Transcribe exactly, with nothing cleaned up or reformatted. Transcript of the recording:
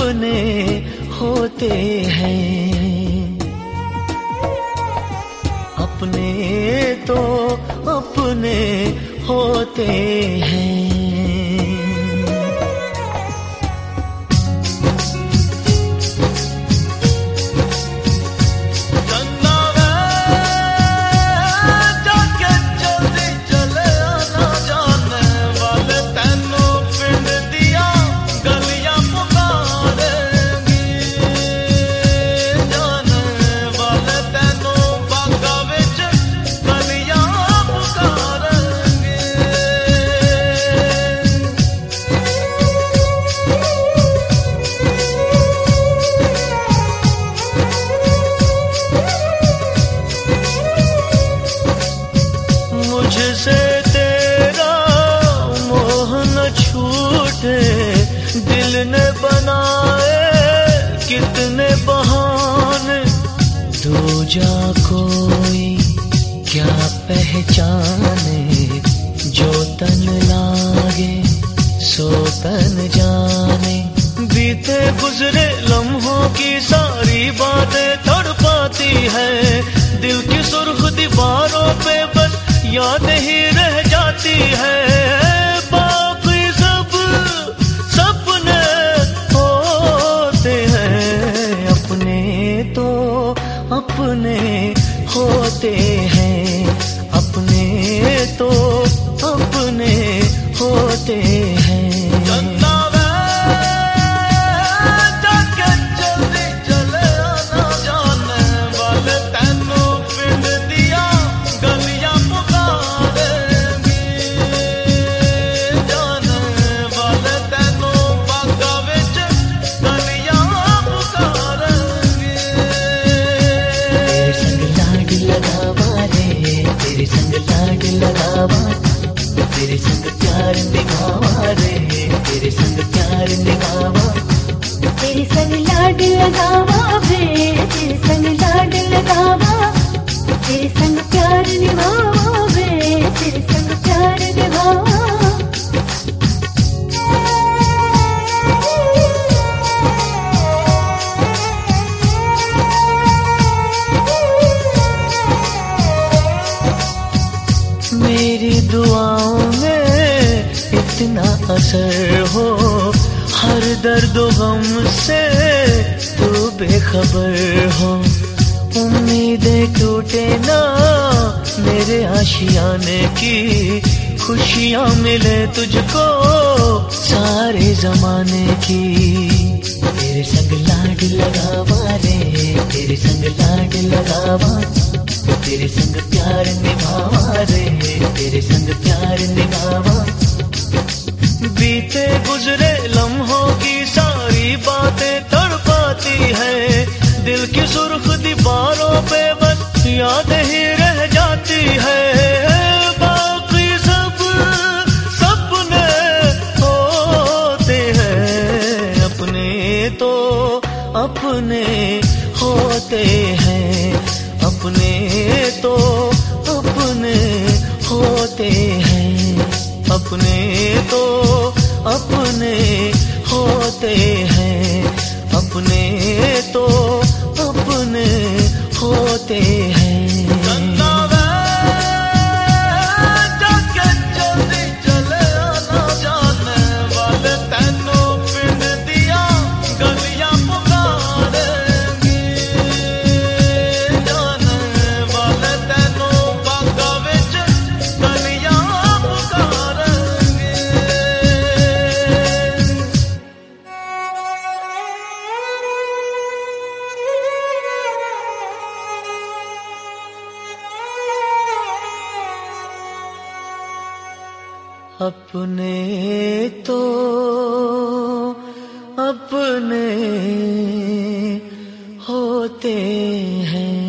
अपने होते हैं, अपने तो अपने होते हैं। मुझसे तेरा मोह न छूटे, दिल ने बनाए कितने बहाने, दो जा कोई क्या पहचाने, जो तन लागे सो तन जाने। बीते गुजरे लम्हों की सारी बातें तड़पाती है, दिल की सुर्ख दीवारों पे बस याद ही रह जाती है। बाकी सब सपने होते हैं, अपने तो अपने होते हैं, अपने तो अपने होते हैं। तेरे संग प्यार निभावा रे, तेरे संग प्यार निभावा, तेरे संग लाड लगावा वे, तेरे संग लाड लगावा, तेरे संग प्यार निभावा वे, तेरे संग प्यार निभावा। मेरी दुआओं में इतना असर हो, हर दर्द गम से तू बेखबर हो। उम्मीदें टूटे ना मेरे आशियाने की, खुशियां मिले तुझको सारे जमाने की। तेरे संग लाड लगावा रे, तेरे संग लाड लगावा, तेरे संग प्यार निभावा रे, तेरे संग प्यार निभावा। बीते गुजरे लम्हों की सारी बातें तड़पाती है, दिल की सुर्ख दीवारों पे बस याद ही रह जाती है। बाकी सब सपने होते हैं, अपने तो अपने होते हैं, अपने तो अपने होते हैं, अपने तो अपने होते हैं, अपने तो अपने होते हैं। अपने तो अपने होते हैं।